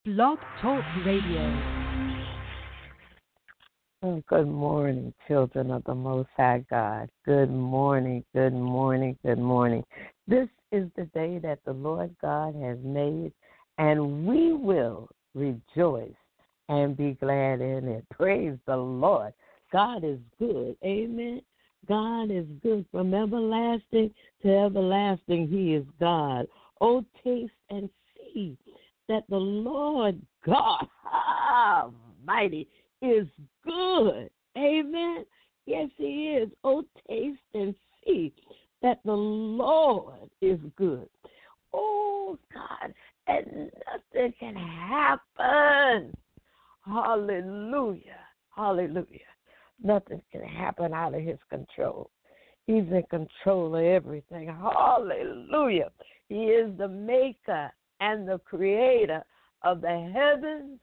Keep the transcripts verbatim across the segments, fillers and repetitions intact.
Blog Talk Radio. Oh, good morning, children of the Most High God. Good morning, good morning, good morning. This is the day that the Lord God has made, and we will rejoice and be glad in it. Praise the Lord. God is good. Amen. God is good. From everlasting to everlasting, He is God. Oh, taste and see that the Lord God Almighty is good. Amen. Yes, He is. Oh, taste and see that the Lord is good. Oh, God, and nothing can happen. Hallelujah. Hallelujah. Nothing can happen out of His control. He's in control of everything. Hallelujah. He is the maker and the creator of the heavens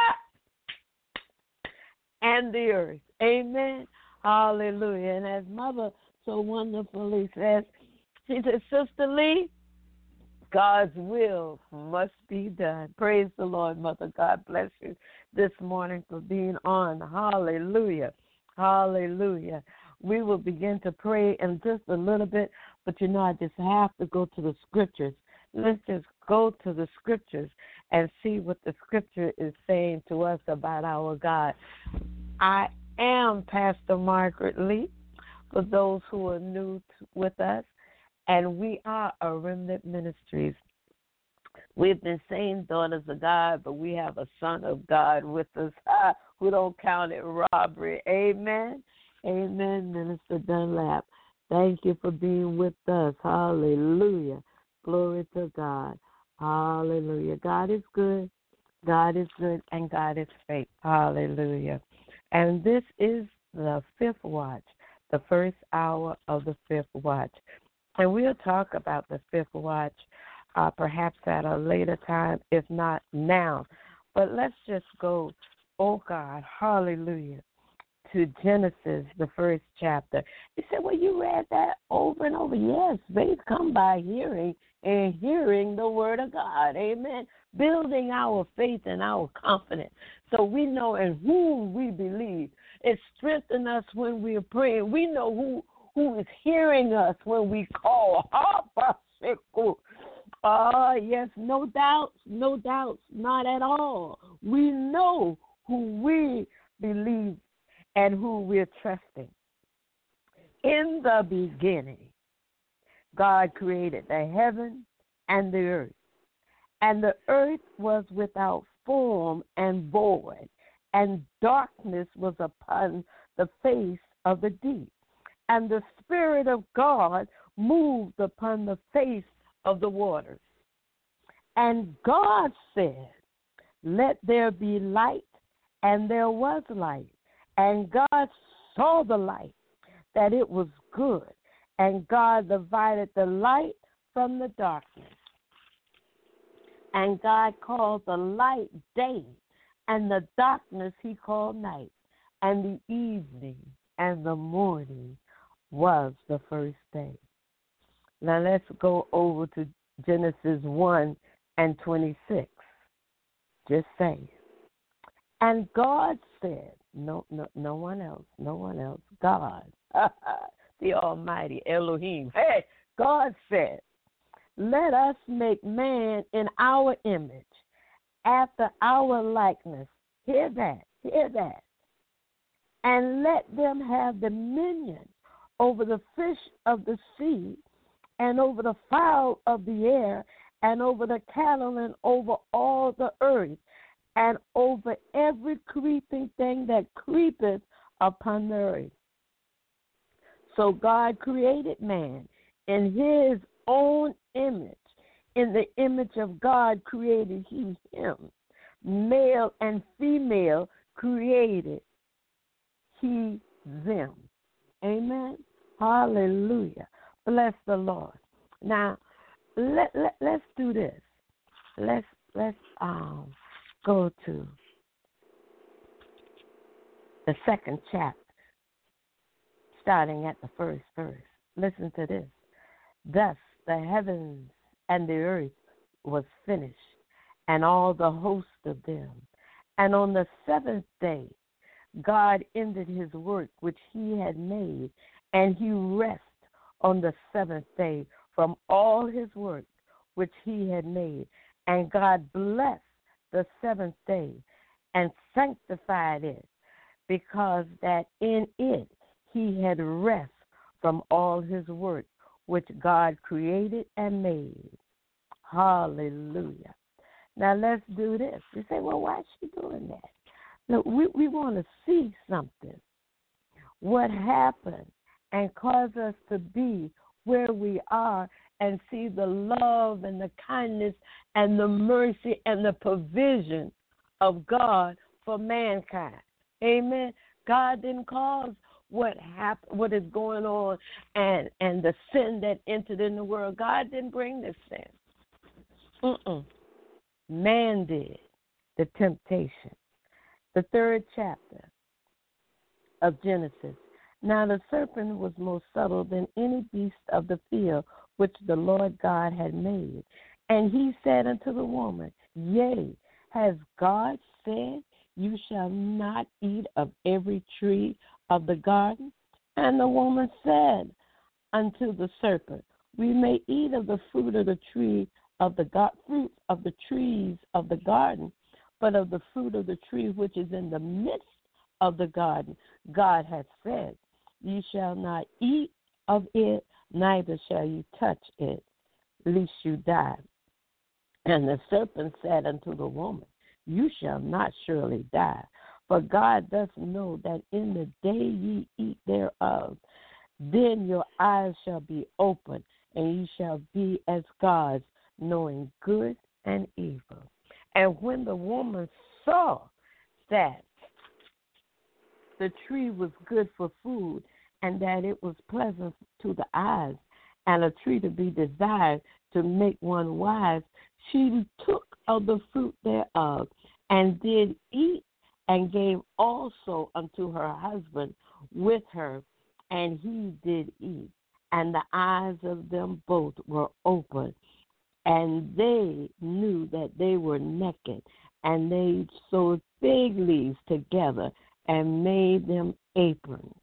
and the earth. Amen. Hallelujah. And as Mother so wonderfully says, she says, Sister Lee, God's will must be done. Praise the Lord, Mother. God bless you this morning for being on. Hallelujah. Hallelujah. We will begin to pray in just a little bit, but you know, I just have to go to the scriptures. Let's just go to the scriptures and see what the scripture is saying to us about our God. I am Pastor Margaret Lee, for those who are new to, with us, and we are a Remnant Ministries. We've been saying daughters of God, but we have a son of God with us ah, who don't count it robbery. Amen. Amen, Minister Dunlap. Thank you for being with us. Hallelujah. Glory to God. Hallelujah. God is good. God is good, and God is faithful. Hallelujah. And this is the fifth watch, the first hour of the fifth watch. And we'll talk about the fifth watch uh, perhaps at a later time, if not now. But let's just go, oh God, hallelujah, to Genesis, the first chapter. He said, well, you read that over and over. Yes, faith come by hearing, and hearing the word of God. Amen. Building our faith and our confidence so we know in whom we believe. It strengthens us when we are praying. We know who, who is hearing us when we call. Ah, yes, no doubts, no doubts, not at all. We know who we believe and who we're trusting. In the beginning, God created the heaven and the earth. And the earth was without form and void, and darkness was upon the face of the deep. And the Spirit of God moved upon the face of the waters. And God said, let there be light, and there was light. And God saw the light, that it was good. And God divided the light from the darkness. And God called the light day, and the darkness He called night. And the evening and the morning was the first day. Now let's go over to Genesis one and twenty-six. Just say, and God said, no, no, no one else, no one else, God, the Almighty Elohim. Hey, God said, let us make man in our image, after our likeness. Hear that, hear that. And let them have dominion over the fish of the sea, and over the fowl of the air, and over the cattle, and over all the earth, and over every creeping thing that creepeth upon the earth. So God created man in His own image. In the image of God created He him. Male and female created He them. Amen. Hallelujah. Bless the Lord. Now, let, let, let's do this. Let's, let's um, go to the second chapter, starting at the first verse. Listen to this. Thus the heavens and the earth was finished, and all the host of them. And on the seventh day, God ended his work which he had made, and he rested on the seventh day from all his work which he had made. And God blessed the seventh day and sanctified it, because that in it he had rest from all his work which God created and made. Hallelujah. Now let's do this. You say, well, why is she doing that? Look, we, we want to see something. What happened and cause us to be where we are and see the love and the kindness and the mercy and the provision of God for mankind. Amen. God didn't cause what happened, what is going on, and, and the sin that entered in the world. God didn't bring this sin. Mm-mm. Man did the temptation. The third chapter of Genesis. Now the serpent was more subtle than any beast of the field which the Lord God had made. And he said unto the woman, Yea, has God said, You shall not eat of every tree of the garden? And the woman said unto the serpent, We may eat of the fruit of the tree of the gar- fruit of the trees of the garden, but of the fruit of the tree which is in the midst of the garden, God hath said, Ye shall not eat of it, neither shall you touch it, lest you die. And the serpent said unto the woman, You shall not surely die, for God doth know that in the day ye eat thereof, then your eyes shall be opened, and ye shall be as gods, knowing good and evil. And when the woman saw that the tree was good for food, and that it was pleasant to the eyes, and a tree to be desired to make one wise, she took of the fruit thereof, and did eat, and gave also unto her husband with her, and he did eat. And the eyes of them both were opened, and they knew that they were naked, and they sewed fig leaves together and made them aprons.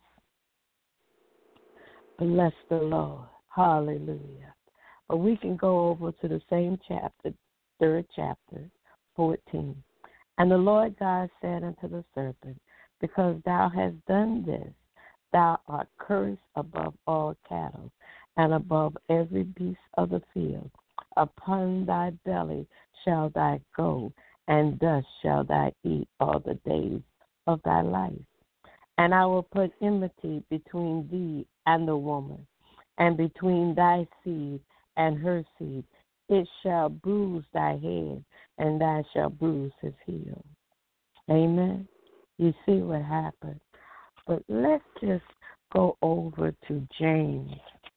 Bless the Lord. Hallelujah. But we can go over to the same chapter, third chapter, fourteen. And the Lord God said unto the serpent, Because thou hast done this, thou art cursed above all cattle, and above every beast of the field. Upon thy belly shall thou go, and dust shall thou eat all the days of thy life. And I will put enmity between thee and the woman, and between thy seed and her seed. It shall bruise thy head, and thou shalt bruise his heel. Amen. You see what happened. But let's just go over to James,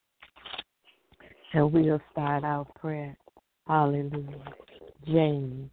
and we'll start our prayer. Hallelujah. James.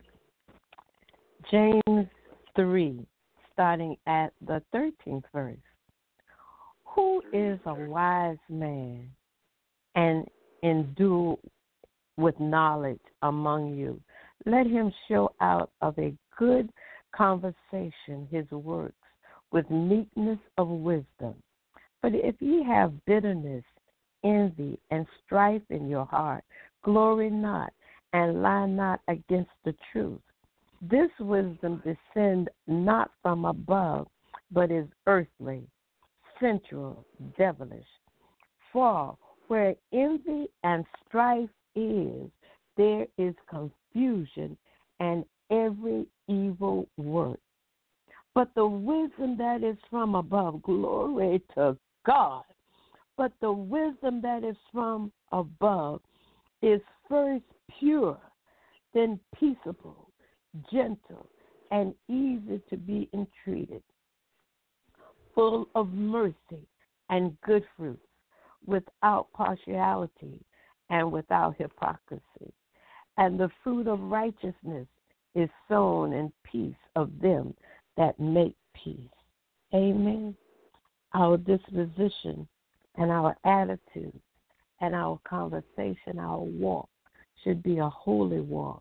James three, starting at the thirteenth verse. Who is a wise man and endue with knowledge among you? Let him show out of a good conversation his works with meekness of wisdom. But if ye have bitterness, envy, and strife in your heart, glory not, and lie not against the truth. This wisdom descend not from above, but is earthly, sensual, devilish. For where envy and strife is, there is confusion and every evil work. But the wisdom that is from above, glory to God, but the wisdom that is from above is first pure, then peaceable, gentle, and easy to be entreated, full of mercy and good fruits, without partiality and without hypocrisy. And the fruit of righteousness is sown in peace of them that make peace. Amen. Our disposition and our attitude and our conversation, our walk should be a holy walk,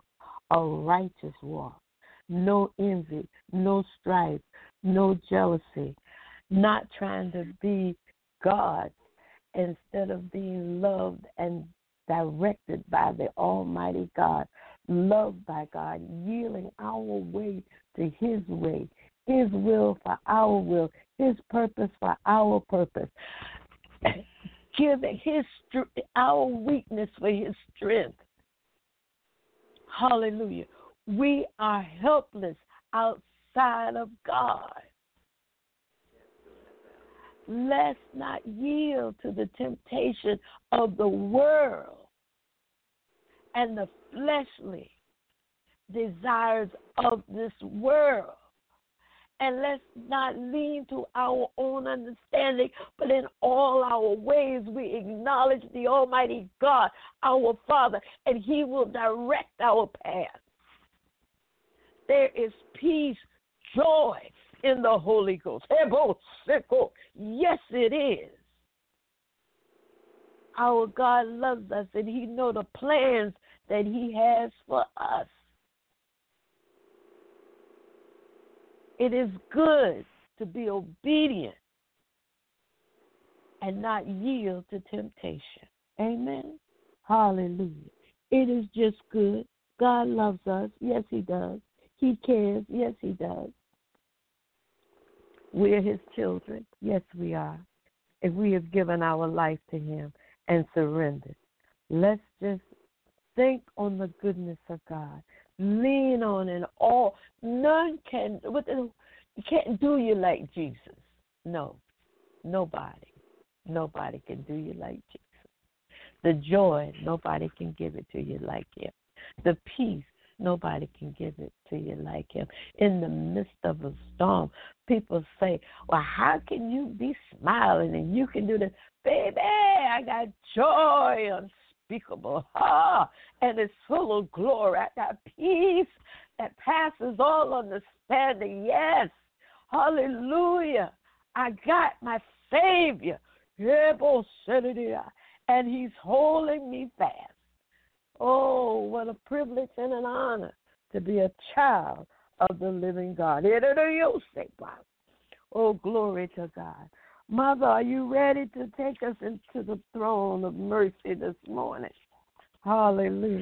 a righteous walk. No envy, no strife, no jealousy, not trying to be God instead of being loved and directed by the Almighty God, loved by God, yielding our way to His way, His will for our will, His purpose for our purpose, giving His our weakness for His strength. Hallelujah. We are helpless outside of God. Let's not yield to the temptation of the world and the fleshly desires of this world. And let's not lean to our own understanding, but in all our ways we acknowledge the Almighty God, our Father, and He will direct our path. There is peace, joy in the Holy Ghost. Yes, it is. Our God loves us, and He knows the plans that He has for us. It is good to be obedient and not yield to temptation. Amen. Hallelujah. It is just good. God loves us. Yes, He does. He cares. Yes, He does. We're His children. Yes, we are. If we have given our life to Him and surrendered, let's just think on the goodness of God. Lean on it all. None can, you can't do you like Jesus. No, nobody. Nobody can do you like Jesus. The joy, nobody can give it to you like Him. The peace, nobody can give it to you like Him. In the midst of a storm, people say, well, how can you be smiling and you can do this? Baby, I got joy unspeakable. Ah, and it's full of glory. I got peace that passes all understanding. Yes. Hallelujah. I got my Savior. And He's holding me fast. Oh, what a privilege and an honor to be a child of the living God. Oh, glory to God. Mother, are you ready to take us into the throne of mercy this morning? Hallelujah.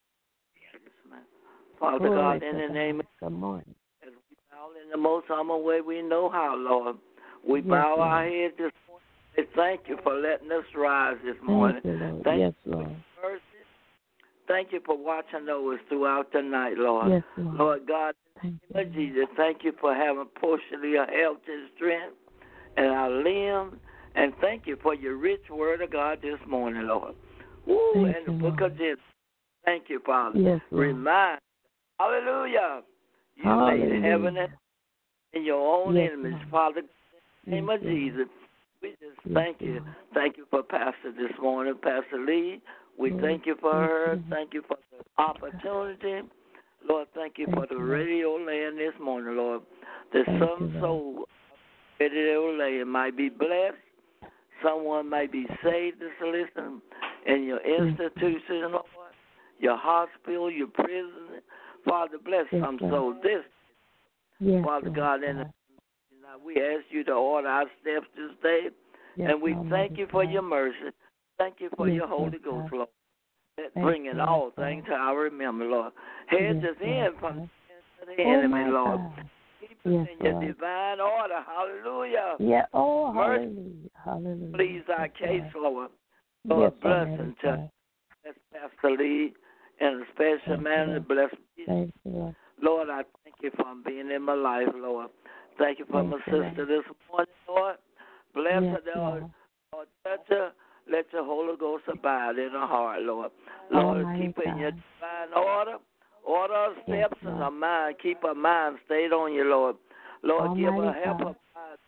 Father Glory God, in the God. name of Good morning. as we bow in the most humble way we know how, Lord. We Yes, bow Lord. our heads this morning and thank you for letting us rise this morning. Thank you, Lord. Thank yes, you for Lord. your mercy. Thank you for watching over us throughout the night, Lord. Yes, Lord. Lord God, thank in the name of Jesus, thank you for having portion of your health and strength and our limbs. And thank you for your rich word of God this morning, Lord. Woo, Thank and the you, book Lord. of Genesis. Thank you, Father. Yes, Lord. Remind, hallelujah, you Hallelujah. made heaven and in your own yes, enemies, Lord. Father. In the name yes, of Lord. Jesus, we just yes, thank you. Lord. Thank you for Pastor this morning, Pastor Lee. We Lord, thank you for thank her. you. Thank you for the opportunity. Lord, thank you thank for the you, radio land this morning, Lord. That thank some you, soul radio land might be blessed. Someone might be saved to listen in your institution, Lord, your hospital, your prison. Father, bless yes, some Lord. soul this. Yes, Father Lord, God, in the, we ask you to order our steps this day. yes, and we Lord, thank you for God. your mercy. Thank you for yes, your Holy Lord, Ghost, God. Lord. That Thank bringing you, all Lord, things God. to our remember, Lord. Hedge yes, us in Lord, from God. the oh, enemy, my Lord. God. Keep us yes, in your Lord. divine order. Hallelujah. Yeah. Oh, mercy. hallelujah. Hallelujah. Please our yes, case, Lord. Lord. Lord, yes, blessing to God. bless Pastor Lee in a special Thank manner. you, Bless me. Thank you, Lord. Lord, I thank you for being in my life, Lord. Thank you for Thank my you, sister Lord. this morning, Lord. Bless yes, her, Lord. Lord. Lord, touch her. Let your Holy Ghost abide in her heart, Lord. Lord, Almighty keep her in your God. divine order. Order her Yes, steps in Lord. her mind. Keep her mind stayed on you, Lord. Lord, give her Almighty help God. her mind.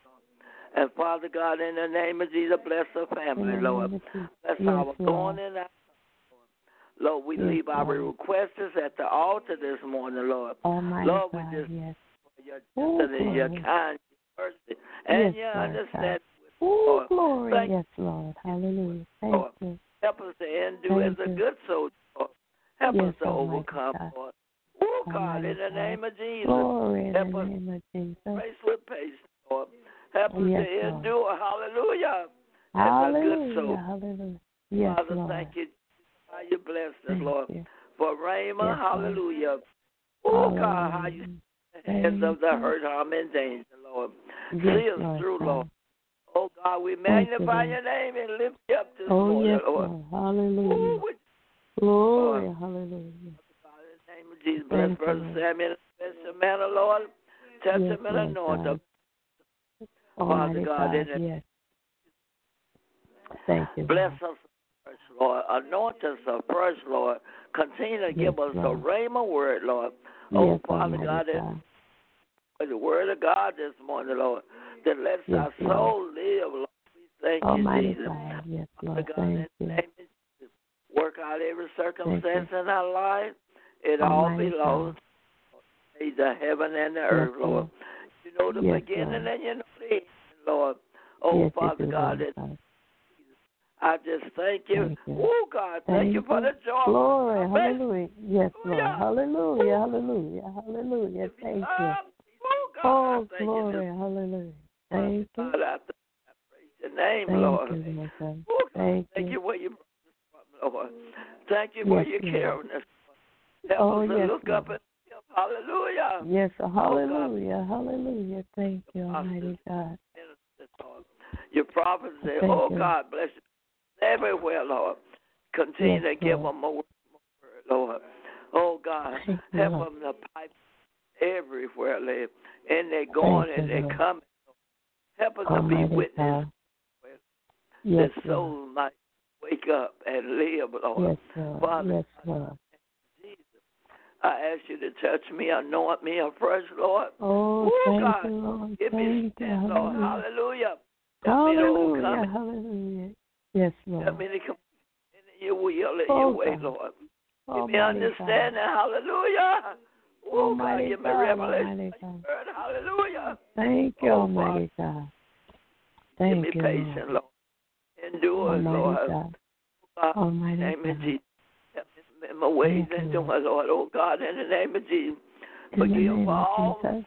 And Father God, in the name of Jesus, bless her family, In the Lord. name of Jesus. Bless Yes, our Lord. going and our Lord, we Yes, leave our Lord. requests at the altar this morning, Lord. Almighty Lord, we God, just yes. for your Oh, tender and your glory. kind mercy and Yes, your Lord understanding. Oh, Lord. glory. Thank yes, Lord. Hallelujah. Thank Lord. you. Help us to endure Thank as a you. good soldier, Lord. Help Yes, us to Almighty overcome, God. Lord. Oh, God, Almighty in the God. name of Jesus. Glory in Help the us name of Jesus. grace with patience, Lord. Help us Yes, to Lord. endure. Hallelujah. As a good soul. Hallelujah. Hallelujah. Yes, Father, Lord. thank you. How you blessed us, Thank Lord. you. For Rhema, Yes, Lord. hallelujah. Oh, God, how you Hallelujah. the hands of the Thank you. hurt, harm, and danger, Lord. Yes, See us Lord through, God. Lord. Oh, God, we Thank you, magnify Lord. your name and lift you up this Oh, morning, yes, Lord. Lord. Hallelujah. Ooh, we- Glory. Lord. Hallelujah. God, in the name of Jesus, bless Thank you, Brother Lord. Samuel, bless the man, Lord. Touch Yes, him and Lord anoint him. God. Father Almighty God, God, in the yes. Thank you, bless Lord. us afresh, Lord. Anoint us afresh, Lord. Continue to Yes, give us Lord. the Rhema word, Lord. Oh, Yes, Father Almighty God, God. in the word of God this morning, Lord, that lets Yes, our Lord. soul live, Lord. We thank Almighty you, Jesus. God, yes, Father Lord. God, Thank in the you. name of Jesus, work out every circumstance you. in our life. It all Almighty belongs to the heaven and the Yes, earth, Lord. Lord. You know the Yes, beginning Lord. and you know the end, Lord. Oh, Yes, Father you do, God, Lord that God. I just thank you. Thank you. Oh, God, thank, Thank you for the joy. Glory. of salvation. Hallelujah. Yes, Lord. Hallelujah. Hallelujah. Hallelujah. Hallelujah. Thank you. Oh, God, Oh, I thank glory. you. Hallelujah. Thank you. God, I thank I praise your name, Thank Lord. you, Lord God. Oh, God, Thank thank you. you for your Lord. Thank you for Yes, your Lord. caring. Help Oh, us to yes, look Lord. up and hallelujah. Yes, Oh, hallelujah. Hallelujah. Thank you, Almighty God. Your prophets say, Thank oh, you. God, bless you everywhere, Lord. Continue Yes, to give Lord. them more, more word, Lord. Oh, God, Thank you, help Lord. them to pipe everywhere, Lord. And they're going Thank and you, they're Lord. coming. Help us to be Almighty witnesses God. Yes, that Lord. souls might wake up and live, Lord. Yes, Lord. Father, Yes, Lord. Jesus, I ask you to touch me, anoint me afresh, Lord. Oh, Oh, thank God, you, Lord. give me Thank you. strength, Lord. Hallelujah. Hallelujah. Help me to overcome Hallelujah. it. Hallelujah. Yes, Help Lord. me to come in your will and Oh, your way, God. Lord. Give me Almighty understanding. God. Hallelujah. Oh, God, Almighty give me God. revelation. Almighty God. Word. Hallelujah. Thank you, Oh, Father, Almighty God. give Thank me you, patience, Lord. Lord. Endure, Almighty Lord. God. God, in Almighty the name of God. Jesus. Help me in my ways Thank and you, do my Lord. Oh, God, in the name of Jesus. In the Forgive name for of all. Jesus.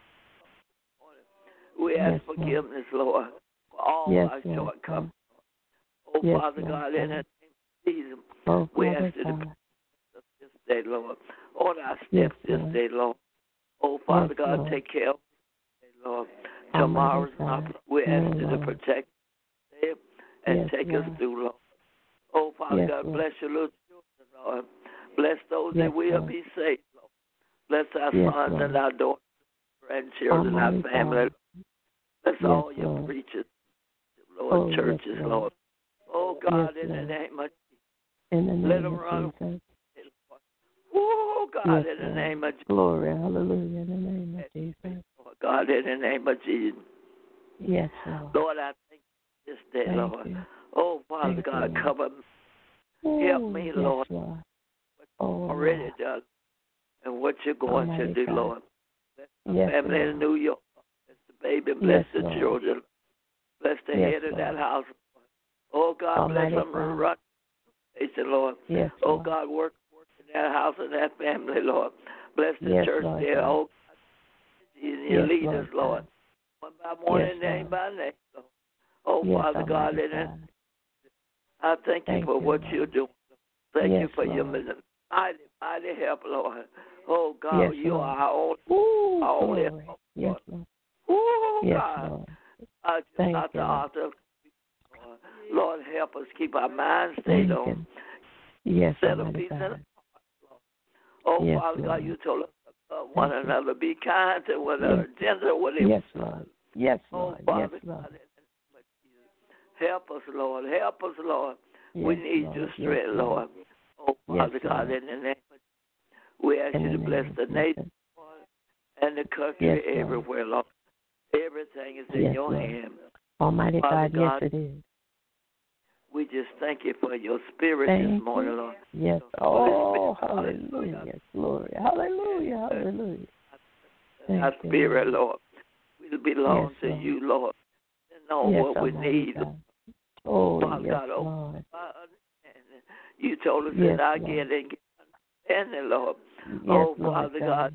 We ask Yes, Lord. forgiveness, Lord, for all Yes, our Lord. shortcomings. Oh, Yes, Father Lord God, in the God. name of Jesus, Oh, we Father ask you to God. bless us this day, Lord. Order our Yes, steps this Lord. day, Lord. Oh, Father Yes, God, Lord. take care of us today, Lord. Almighty Tomorrow's God. not. We No, ask you to Lord. protect us today and Yes, take Lord. us through, Lord. Oh, Father Yes, God, Lord. bless your little children, Lord. Bless those Yes, that will Lord. be saved, Lord. Bless our Yes, sons Lord. and our daughters, grandchildren, our Almighty family. God. Bless Yes, all your Lord. preachers, Lord, Oh, yes, churches, Lord. Lord. Oh, God, Yes, in the Lord. name of In the let name them of run. Jesus. Oh, God, Yes, in the Lord. name of Jesus. Glory. Hallelujah. In the name of Jesus. Lord God, in the name of Jesus. Yes, Lord. Lord, I thank you this day, Thank Lord. you. Oh, Father Thank God, you, Lord. cover me. Oh, Help me, yes, Lord. Lord. What Oh, you've already Lord. done and what you're going Almighty to do, God. Lord. Bless the Yes, family Lord. in New York. Bless the baby. Bless Yes, the Lord. children. Bless the Yes, head of that Lord. house. Oh, God, Almighty bless them. God. Run. Lord. Yes, Oh, Lord. God, work, work in that house and that family, Lord. Bless the Yes, church Lord there. God. Oh, God, and your Yes, leaders, Lord Lord. One by one Yes, and name Lord. by name, Lord. Oh, Yes, Father God, Almighty in it, God. I thank you Thank for you, what Lord. you're doing. Thank Yes, you for your Lord. mighty, mighty help, Lord. Oh, God, Yes, you Lord. are our only, Ooh, our only glory. help, Yes, Lord. Lord. Oh, Yes, God. Lord. I just Thank out the you, Lord. altar. Lord. Lord, help us keep our minds Thank stayed you. on. Yes, Set a Almighty peace in God. our heart, Lord. Oh, Yes, Father God, Lord. you told us to love one Thank you. another, be kind to one another, Yes. gentle with him. Yes, Lord. Yes, Oh, Lord. Father Yes, Lord. God, in the name of Jesus. Help us, Lord. Help us, Lord. we Yes, need Lord. your Yes, strength, Lord. Lord. Oh, Father Yes, God, Lord. in the name of Jesus, we ask In you the to bless name the of nation Jesus. Lord, and the country Yes, Lord. everywhere, Lord. Everything is in Yes, your Lord. hand. Almighty Father God, God, yes, it is. we just thank you for your spirit Thank this morning, you. Lord. Yes. Holy Oh, Spirit, hallelujah. Glory. Hallelujah. Hallelujah. Thank Our you, spirit, Lord. Lord, we belong Yes, to Lord. you, Lord, and know Yes, what we Almighty need. God. Oh, Father yes, God, open Lord. our understanding. You told us Yes, that I Lord. get and get understanding, Lord. Yes, oh, Lord Father God. God,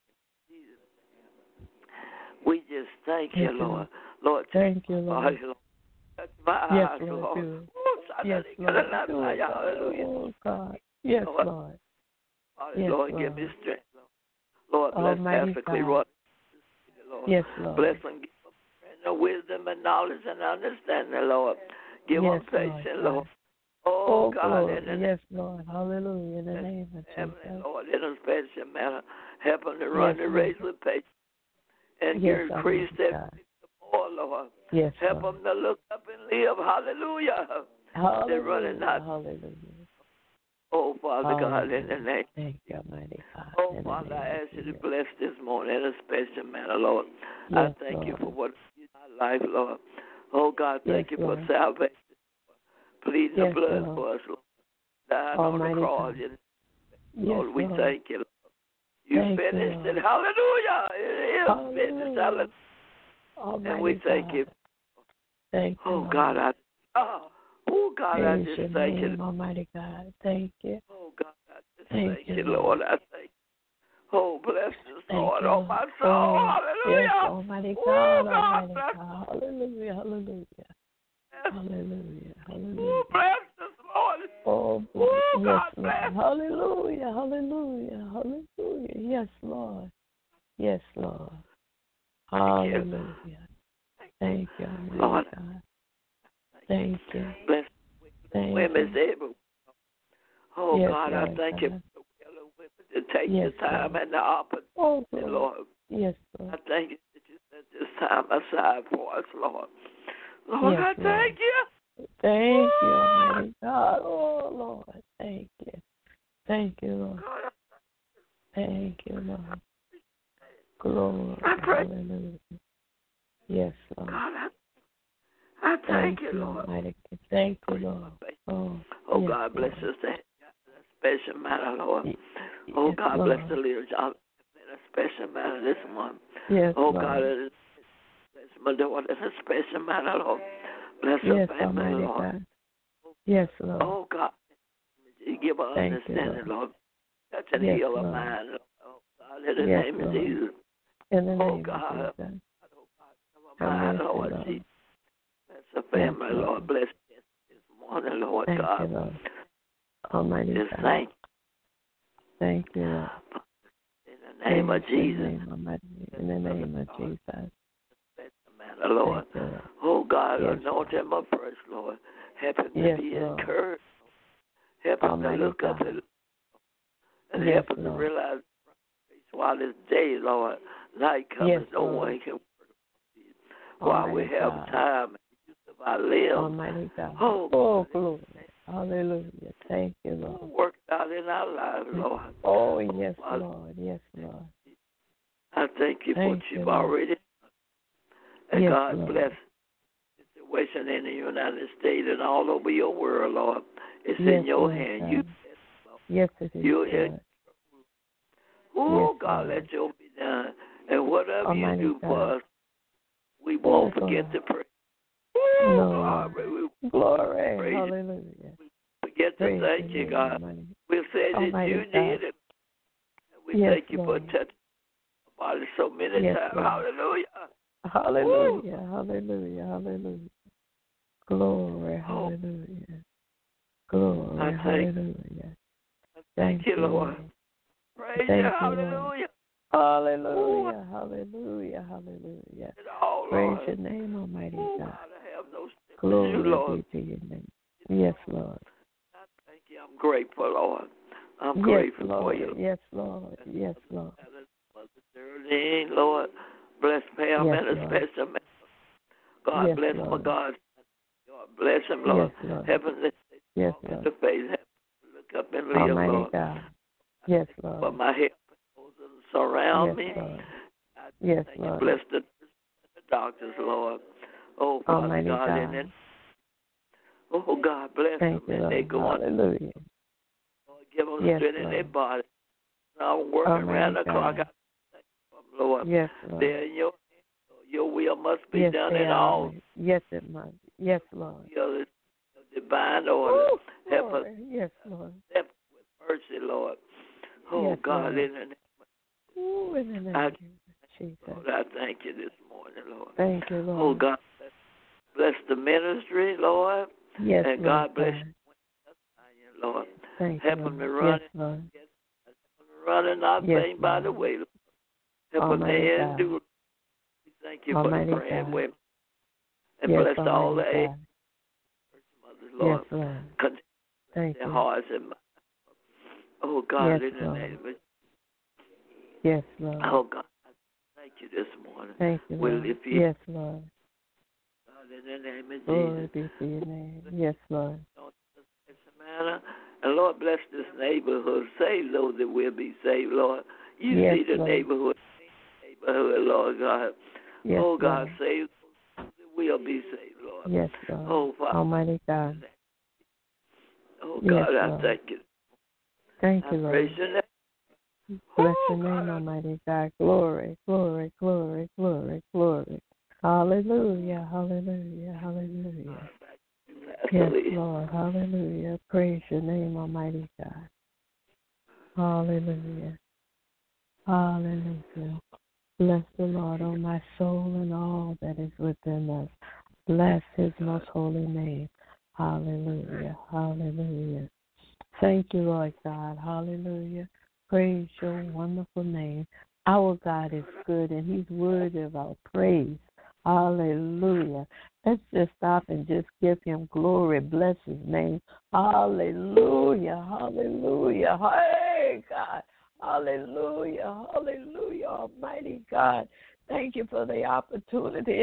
we just thank you, Thank you. Lord. Lord, Thank you, my Lord. eyes, Lord. Touch my Yes, eyes, Lord, Lord. do it. Oh, Yes, Lord. Do it, God. hallelujah. Oh, God. Yes, Lord. Lord. Lord, Yes, Lord, Lord. give me strength, Lord. Lord, bless Almighty Pastor God. Clearwater, Lord. Yes, Lord. Bless him, give him strength and wisdom and knowledge and understanding, Lord. Give Yes, him patience, Lord. Lord. Oh, Oh, God, glory. in the Yes, Lord. Hallelujah. In the name of Heavenly Jesus. Lord, in a special manner, help him to run Yes, the Lord. race with patience and Yes, increase Almighty that God. more, Lord. Yes, Help Lord. him to look up and live. Hallelujah. They're running Hallelujah. out. Hallelujah. Oh, Father God, in the Hallelujah. name. Thank you, Almighty God. Oh, In the Father, name I of ask you to Jesus. bless this morning in a special manner, Lord. Yes, I thank you Lord. for what you did in my life, Lord. Oh, God, thank Yes, you Lord. for salvation. Pleading Yes, the blood Lord. for us, Lord. Dying Almighty on the cross. God. And, Yes, Lord, we Lord. thank you, Lord. You Thank you, finished Lord. it. Hallelujah. It is Hallelujah. finished. Hallelujah. Almighty And we thank God. you. Thank you, Oh, Lord. God, I, oh, oh, God, I Praise just your thank you. name, Almighty God. Thank you. Oh, God, I just Thank thank you, you, Lord. Lord. I thank you. Oh, bless this, Thank Lord, you, oh, Lord. my soul. Oh, Hallelujah. yes, Almighty Oh, God, God, Almighty bless. God. Hallelujah, hallelujah. Hallelujah, Oh, hallelujah. bless this, Lord. Oh, Oh, yes, God, Lord. bless. Hallelujah, hallelujah, hallelujah. Yes, Lord. Yes, Lord. Thank you. Hallelujah. Thank you, Almighty Lord. God. Thank you. Bless Thank women's you. able. Oh, Yes, God, I Lord thank you God. for the will of women to take Yes, the time Lord. and the opportunity, Oh, Lord. Lord. Yes, I Lord. thank you that you set this time aside for us, Lord. Lord, Yes, I Lord. thank you. Thank you, Almighty God. Oh, Lord. Thank you. Thank you, Lord. God, Thank you, Lord. Glory. I pray. Hallelujah. Yes, Lord. God, I, I thank, Thank you, you, Lord. Almighty God. Thank you, Lord. Oh, Oh, yes, God, bless Lord. us in a special manner, Lord. Yes, Oh, God, bless Lord. the leader job in a special manner this month. Yes, Oh, Lord. God, bless my daughter in a special manner, Lord. Bless Yes, her family, Almighty Lord. God. Yes, Lord. Oh, God, you give her Thank you, understanding, Lord. Lord. Touch and Yes, heal her Lord. mind, Lord. Oh, God, in the Yes, name of Lord. Jesus. In the Oh, name God. of Jesus. Oh, God, Have cover her mind, mercy, Lord. Lord. Jesus. Bless her Yes, family, Lord. Lord. Bless this this morning, Lord Thank God. you, Lord. Almighty Just God. thank Thank you, Lord. you in the name of Praise your Jesus. name, Almighty. In the name of Jesus. Manner, Lord. Thank you, Lord. Oh, God, Yes, anoint him afresh, Lord. Help him to Yes, be Lord. encouraged. Help him Almighty to look God. up and, and Yes, help him to Lord. realize while this day, Lord, night comes, Yes, no Lord. one can work. While we Almighty have God. time and use of our limbs, Almighty God. oh, Oh, glory. Hallelujah. Thank you, Lord. work out in our lives, Lord. Oh, yes, Father, Lord. Yes, Lord. I thank you for Thank what you, you've Lord. already done. And Yes, God Lord. bless the situation in the United States and all over your world, Lord. It's Yes, in your Lord hand. God. You, Yes, it is, you, you Lord. oh, Yes, God, Lord. let your be done. And whatever Almighty you do God. for us, we won't Oh, forget God. to pray. No. God, we won't Glory. praise you. Hallelujah. Forget to Praise thank your you, name, God. Almighty. We said that Almighty you God. did it. And we Yes, thank you Lord. for touching our body so many Yes, times. Lord. Hallelujah. Hallelujah. Hallelujah. Hallelujah. Glory. Oh, Hallelujah. Glory. I thank, Hallelujah. thank you, Lord. Praise Thank you. you, Hallelujah. Hallelujah. Hallelujah. Hallelujah. It all, Praise Lord. your name, Almighty Oh, God. God, I have no strength in Glory you, Lord. be to your name. Yes, Lord. I thank you. I'm grateful, Lord. I'm Yes, grateful Lord. for you. Yes, Lord. Yes, Lord. Mother Darlene, Lord, bless Pam Yes, and a Lord. special man. God Yes, bless Lord. my God. God bless him, Lord. Yes, Lord. Heavenly, Yes, walk in Lord. the face. Help him to look up and live, Almighty Lord. God. Yes, For Lord. my help those that surround Yes, me. Lord. I Yes, thank you. Lord. Bless the, the doctors, Lord. Oh, Father Almighty God, God. and then, oh, God bless Thank them. you, And they Lord. go on. Hallelujah. Lord, give them Yes, strength in their Lord. body. I'm working Almighty around the God. clock. I thank you, Lord. Yes, Lord. They're in your hands. Your will must be Yes, done they in are. all Yes, it must. Yes, Lord. your divine order. Ooh, Help us glory. Yes, Lord. step with mercy, Lord. Oh, Yes, God, Lord. in the name Ooh, in the name I, of Jesus. Lord, I thank you this morning, Lord. Thank you, Oh, Lord. God, bless the ministry, Lord. Yes, And Lord. God bless God. you, Lord. Thank Help you, them to Lord. run Yes, Lord. running not Yes, faint by the Lord. way. Help Almighty them to God. endure. We thank you Almighty for the praying God. women. And Yes, bless all the Almighty eight God. mothers, Lord. Yes, Lord. Continue Thank their you. hearts and minds. Oh, God, Yes, in the Lord. name of Yes, Lord. Oh, God, I thank you this morning. Thank you, We Lord. lift you, Yes, Lord. God, in the name of Glory Jesus. be to your name. Yes, Lord. Manner. And Lord, bless this neighborhood. Save those that will be saved, Lord. You Yes, see the Lord. neighborhood, neighborhood, Lord God. Yes, Oh, God, Lord. save those that will be saved, Lord. Yes, Lord. Oh, Father. Almighty God. Oh, Yes, God, I Lord. thank you. Thank I you, Lord. praise your name. Bless Oh, your name, God, Almighty God. Glory, glory, glory, glory, glory. Hallelujah, hallelujah, hallelujah. Yes, Lord, hallelujah. Praise your name, Almighty God. Hallelujah, hallelujah. Bless the Lord, O my soul, and all that is within us. Bless his most holy name. Hallelujah, hallelujah. Thank you, Lord God. Hallelujah. Praise your wonderful name. Our God is good, and he's worthy of our praise. Hallelujah. Let's just stop and just give him glory. Bless his name. Hallelujah. Hallelujah. Hey, God. Hallelujah. Hallelujah. Almighty God. Thank you for the opportunity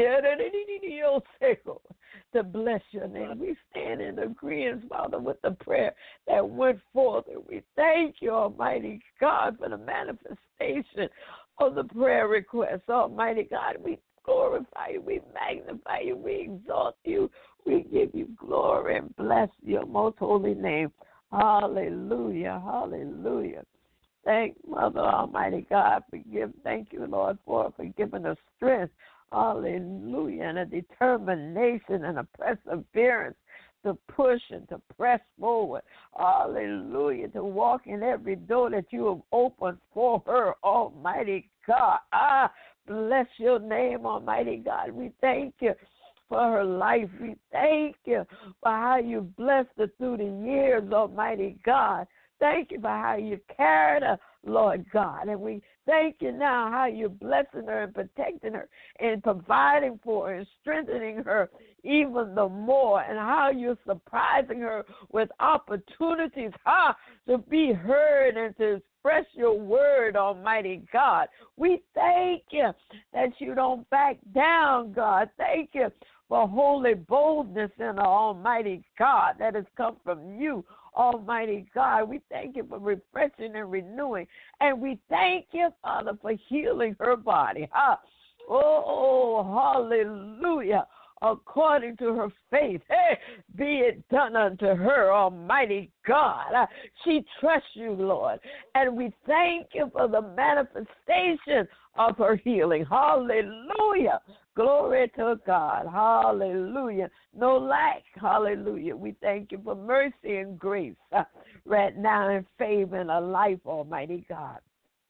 to bless your name. We stand in agreement, Father, with the prayer that went forth. And we thank you, Almighty God, for the manifestation of the prayer request. Almighty God, we glorify you, we magnify you, we exalt you, we give you glory and bless your most holy name. Hallelujah, hallelujah. Thank Mother Almighty God for give. Thank you, Lord, for, for giving us strength. Hallelujah, and a determination and a perseverance to push and to press forward. Hallelujah, to walk in every door that you have opened for her, Almighty God. Ah, bless your name, Almighty God. We thank you for her life. We thank you for how you blessed her through the years, Almighty God. Thank you for how you carried her, Lord God. And we thank you now how you're blessing her and protecting her and providing for her and strengthening her even the more, and how you're surprising her with opportunities how to be heard and to express your word, Almighty God. We thank you that you don't back down, God. Thank you for holy boldness in the Almighty God that has come from you, Almighty God. We thank you for refreshing and renewing, and we thank you, Father, for healing her body. Huh? Oh, hallelujah. According to her faith, hey, be it done unto her, Almighty God. Uh, she trusts you, Lord, and we thank you for the manifestation of her healing. Hallelujah. Glory to God. Hallelujah. No lack. Hallelujah. We thank you for mercy and grace uh, right now in favor in her life, Almighty God.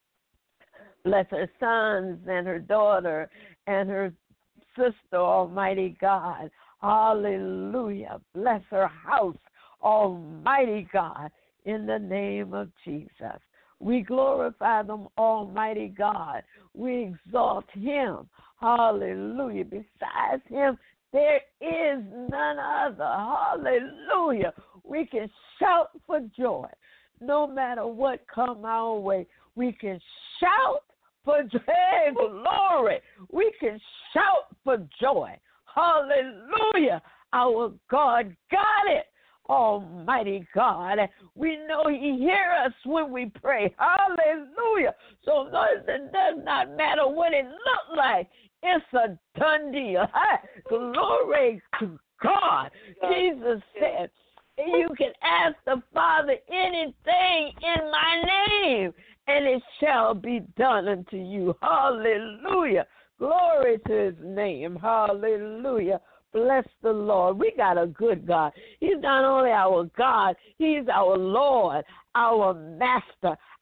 Bless her sons and her daughter and her sister, Almighty God. Hallelujah. Bless her house, Almighty God, in the name of Jesus. We glorify them, Almighty God. We exalt him. Hallelujah. Besides him, there is none other. Hallelujah. We can shout for joy. No matter what come our way, we can shout for joy. Hey, glory. We can shout for joy. Hallelujah. Our God got it. Almighty God, we know he hears us when we pray. Hallelujah. So it does not matter what it looks like. It's a done deal. Glory to God. Jesus said, you can ask the Father anything in my name, and it shall be done unto you. Hallelujah. Glory to his name. Hallelujah. Bless the Lord. We got a good God. He's not only our God, he's our Lord, our master,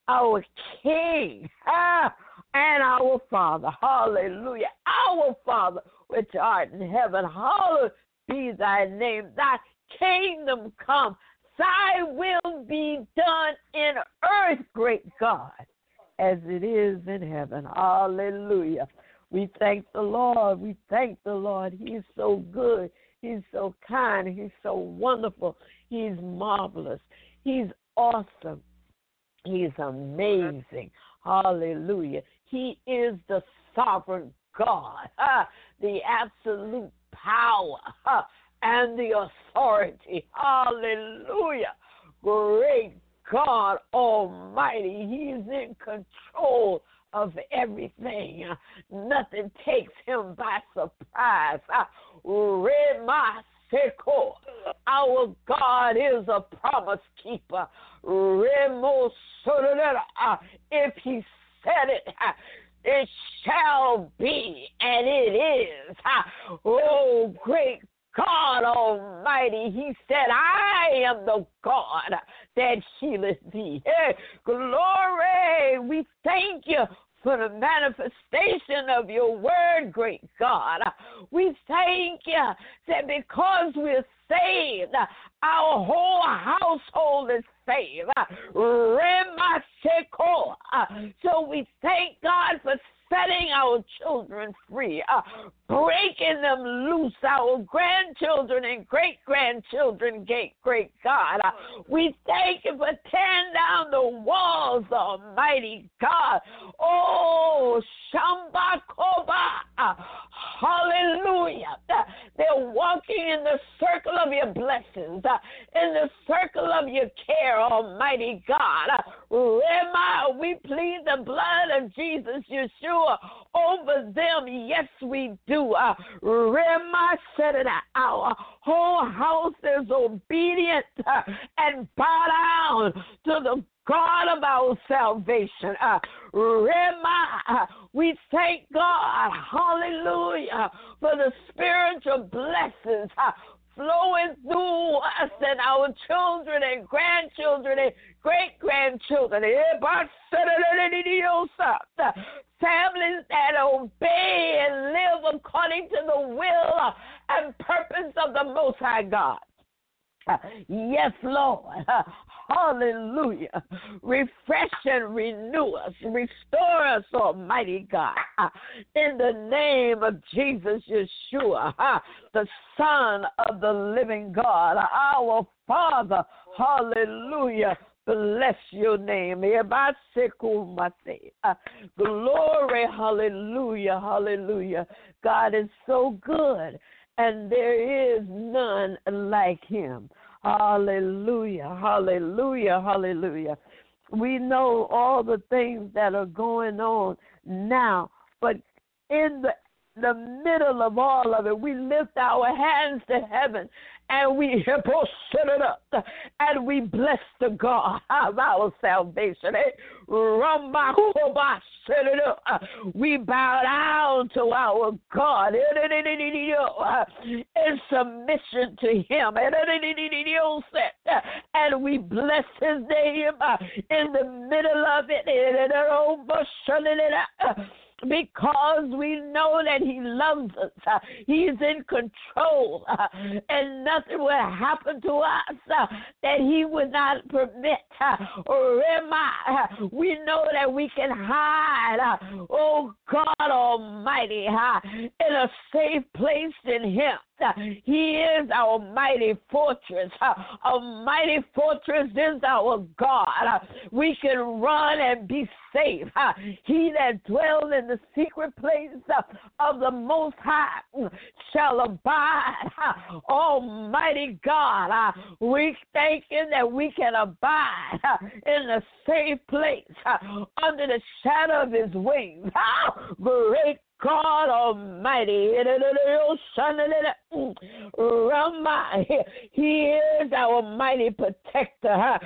our King, ah, and our Father. Hallelujah. Our Father, which art in heaven, hallowed be thy name. Thy kingdom come. Thy will be done in earth, great God, as it is in heaven. Hallelujah. We thank the Lord. We thank the Lord. He's so good. He's so kind. He's so wonderful. He's marvelous. He's awesome. He's amazing. Hallelujah. He is the sovereign God, uh, the absolute power uh, and the authority. Hallelujah. Great God Almighty. He's in control of everything. Uh, nothing takes him by surprise. Uh, Our God is a promise keeper. If he said it, it shall be, and it is. Oh, great God Almighty, he said, I am the God that healeth thee. Hey, glory, we thank you for the manifestation of your word, great God. We thank you that because we're saved, our whole household is saved. So we thank God for setting our children free, uh, breaking them loose, our grandchildren and great-grandchildren, great, great God. Uh, we thank you for tearing down the walls, Almighty God. Oh, Shamba Koba, uh, hallelujah. Uh, they're walking in the circle of your blessings, uh, in the circle of your care, Almighty God. Uh, Rema, we plead the blood of Jesus, Yeshua, over them. Yes, we do. Uh, Rema said it. Our whole house is obedient uh, and bow down to the God of our salvation. Uh, Rema, uh, we thank God, hallelujah, for the spiritual blessings uh, flowing through us and our children and grandchildren and great-grandchildren. Families that obey and live according to the will and purpose of the Most High God. Yes, Lord. Hallelujah. Refresh and renew us. Restore us, Almighty God. In the name of Jesus Yeshua, the Son of the living God, our Father. Hallelujah. Bless your name. Glory. Hallelujah. Hallelujah. God is so good, and there is none like him. Hallelujah, hallelujah, hallelujah. We know all the things that are going on now, but in the, the middle of all of it, we lift our hands to heaven and we set it up and we bless the God of our salvation. We bow down to our God in submission to him, and we bless his name in the middle of it. Because we know that he loves us. Uh, he's in control, uh, and nothing will happen to us uh, that he would not permit. Uh, or am I, uh, we know that we can hide, uh, oh God Almighty, uh, in a safe place in him. Uh, he is our mighty fortress. Uh, a mighty fortress is our God. Uh, we can run and be safe. Uh, he that dwells in the secret place uh, of the Most High shall abide. Uh, Almighty God, uh, we thank you that we can abide uh, in a safe place uh, under the shadow of his wings. Uh, great God Almighty, he is our mighty protector.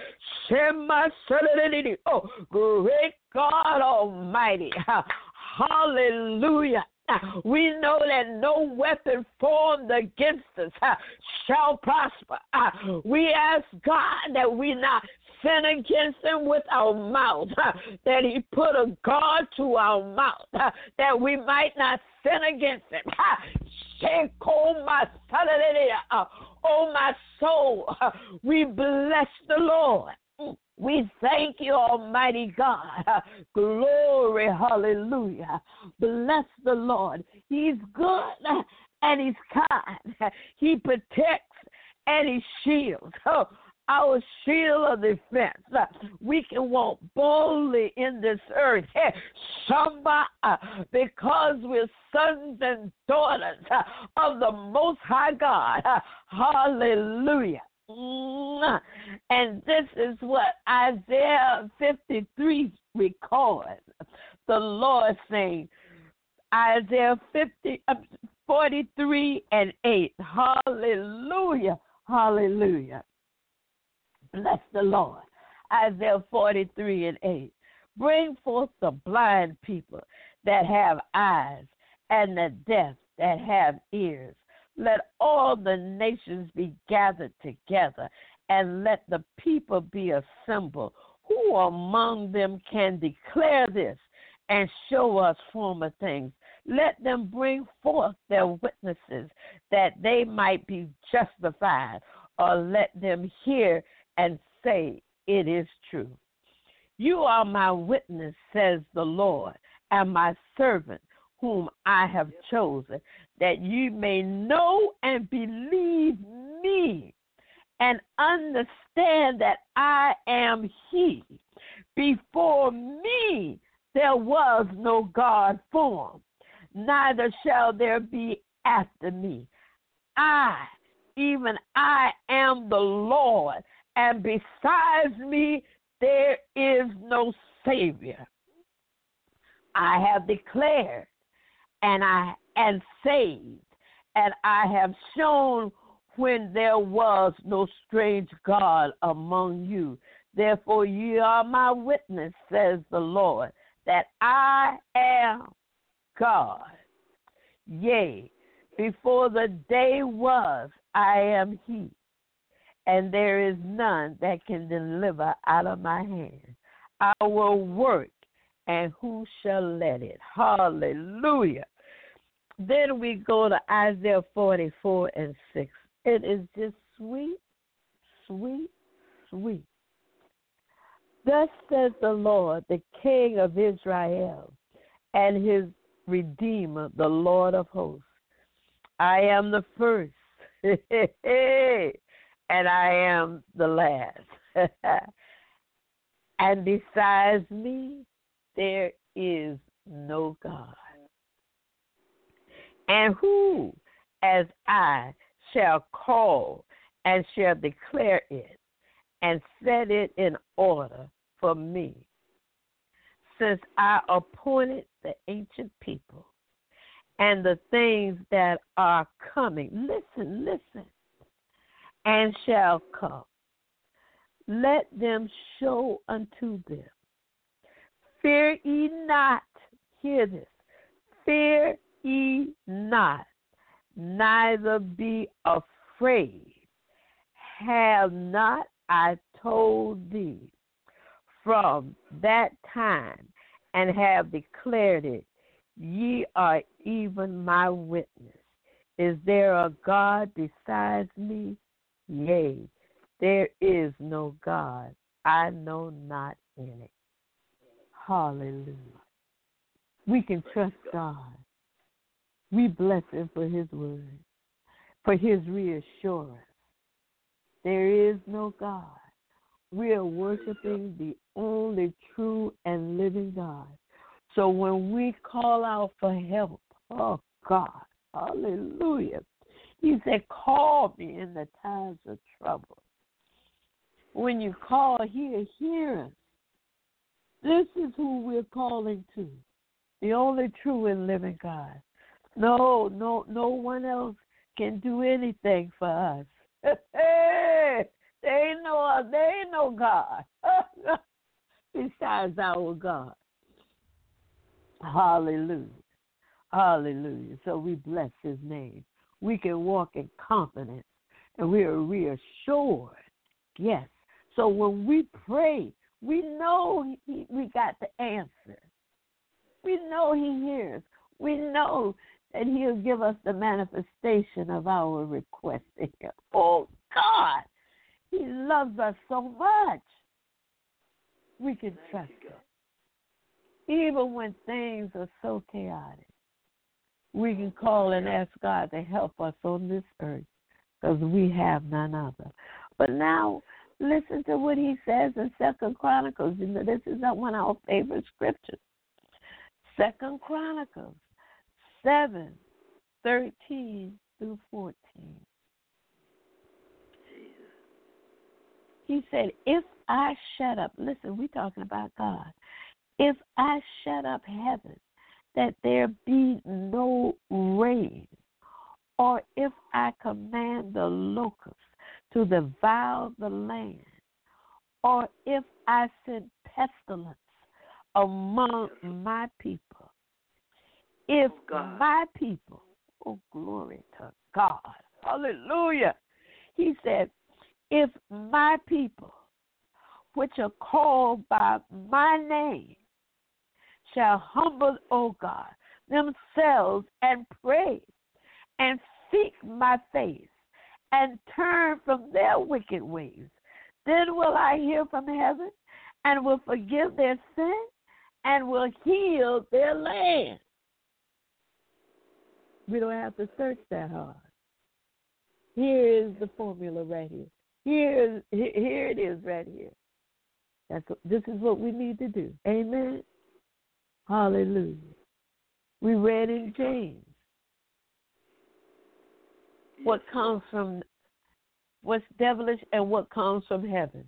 Oh, great God Almighty, hallelujah. We know that no weapon formed against us shall prosper. We ask God that we not sin against him with our mouth, that he put a guard to our mouth, that we might not sin against him. Oh, my soul, we bless the Lord. We thank you, Almighty God. Glory, hallelujah. Bless the Lord. He's good and he's kind. He protects and he shields. Oh, our shield of defense. We can walk boldly in this earth. Somebody, because we're sons and daughters of the Most High God. Hallelujah. And this is what Isaiah fifty-three records. The Lord saying, Isaiah fifty, forty-three and eight. Hallelujah. Hallelujah. Bless the Lord. Isaiah forty-three and eight. Bring forth the blind people that have eyes and the deaf that have ears. Let all the nations be gathered together, and let the people be assembled. Who among them can declare this and show us former things? Let them bring forth their witnesses, that they might be justified, or let them hear and say, it is true. You are my witness, says the Lord, and my servant, whom I have chosen, that you may know and believe me, and understand that I am he. Before me there was no God formed, neither shall there be after me. I, even I, am the Lord, and besides me there is no Savior. I have declared and I and saved, and I have shown when there was no strange God among you. Therefore ye are my witness, says the Lord, that I am God. Yea, before the day was, I am he, and there is none that can deliver out of my hand. I will work, and who shall let it? Hallelujah. Then we go to Isaiah forty-four and six. It is just sweet, sweet, sweet. Thus says the Lord, the King of Israel, and his Redeemer, the Lord of hosts. I am the first, and I am the last. And besides me, there is no God. And who, as I, shall call and shall declare it and set it in order for me, since I appointed the ancient people and the things that are coming. Listen, listen, and shall come. Let them show unto them. Fear ye not. Hear this. Fear ye not, neither be afraid. Have not I told thee from that time, and have declared it? Ye are even my witness. Is there a God besides me? Yea, there is no God. I know not any. Hallelujah. We can trust God. We bless him for his word, for his reassurance. There is no God. We are worshiping the only true and living God. So when we call out for help, oh God, hallelujah. He said, call me in the times of trouble. When you call, he'll hear us. This is who we're calling to, the only true and living God. No, no, no one else can do anything for us. Hey, there ain't no, there ain't no God besides our God. Hallelujah. Hallelujah. So we bless his name. We can walk in confidence, and we are reassured. Yes. So when we pray, we know he, we got the answer. We know he hears. We know that he'll give us the manifestation of our request to him. Oh, God, he loves us so much. We can trust him. Even when things are so chaotic, we can call and ask God to help us on this earth because we have none other. But now, listen to what he says in Second Chronicles. You know, this is one of our favorite scriptures. Second Chronicles seven, thirteen through fourteen. He said, if I shut up, listen, we're talking about God. If I shut up heaven, that there be no rain, or if I command the locusts to devour the land, or if I send pestilence among my people, if oh my people, oh, glory to God, hallelujah. He said, if my people, which are called by my name, shall humble, O God, themselves and pray and seek my face and turn from their wicked ways, then will I hear from heaven and will forgive their sin and will heal their land. We don't have to search that hard. Here is the formula right here. Here is, here it is right here. That's what, this is what we need to do. Amen. Hallelujah. We read in James what comes from, what's devilish and what comes from heaven.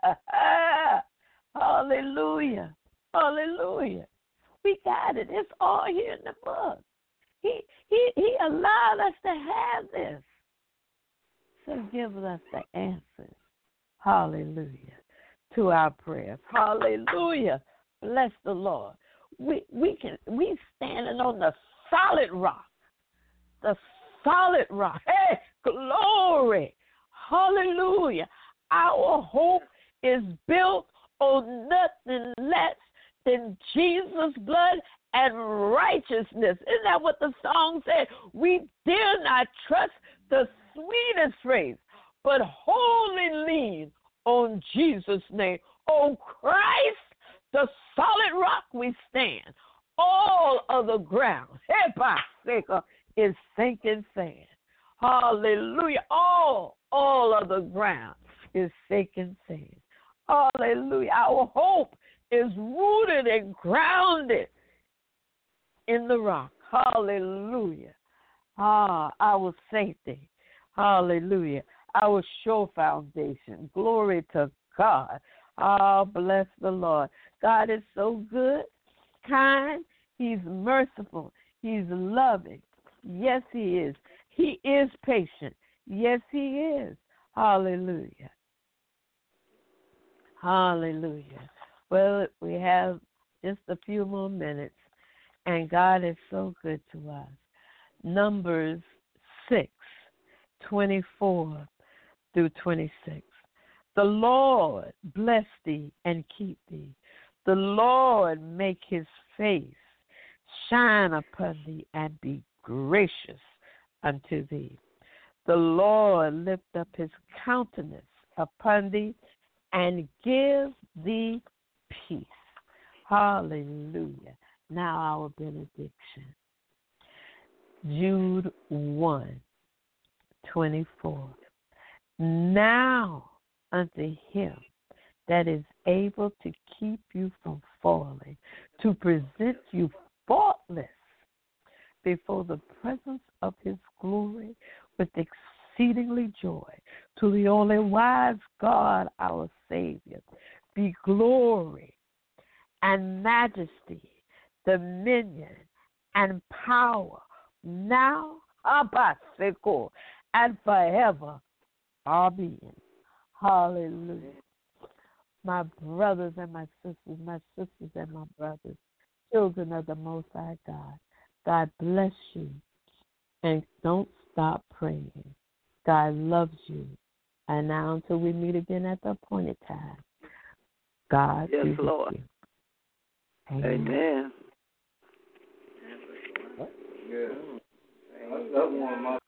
Hallelujah. Hallelujah. We got it. It's all here in the book. He, he, he allowed us to have this. So give us the answers. Hallelujah. To our prayers. Hallelujah. Bless the Lord. We we can we standing on the solid rock. The solid rock. Hey, glory. Hallelujah. Our hope is built on nothing less than Jesus' blood and righteousness. Isn't that what the song said? We dare not trust the sweetest phrase, but wholly lean on Jesus' name. On Christ, the solid rock we stand. All of the ground is sinking sand. Hallelujah. All, all of the ground is sinking sand. Hallelujah. Our hope is rooted and grounded in the rock. Hallelujah. Ah, our safety. Hallelujah. Our sure foundation. Glory to God. Ah, bless the Lord. God is so good, kind. He's merciful. He's loving. Yes, he is. He is patient. Yes, he is. Hallelujah. Hallelujah. Well, we have just a few more minutes, and God is so good to us. Numbers six, twenty-four through twenty-six. The Lord bless thee and keep thee. The Lord make his face shine upon thee and be gracious unto thee. The Lord lift up his countenance upon thee and give thee peace. Hallelujah. Now our benediction. Jude one, twenty-four. Now unto him that is able to keep you from falling, to present you faultless before the presence of his glory with exceedingly joy, to the only wise God, our Savior, be glory and majesty, dominion and power, now, abaseko, and forever. Amen. Hallelujah. My brothers and my sisters, my sisters and my brothers, children of the Most High God, God bless you. And don't stop praying. God loves you. And now until we meet again at the appointed time, God yes, be with Lord. you. Amen. Amen. Yeah. That's one of my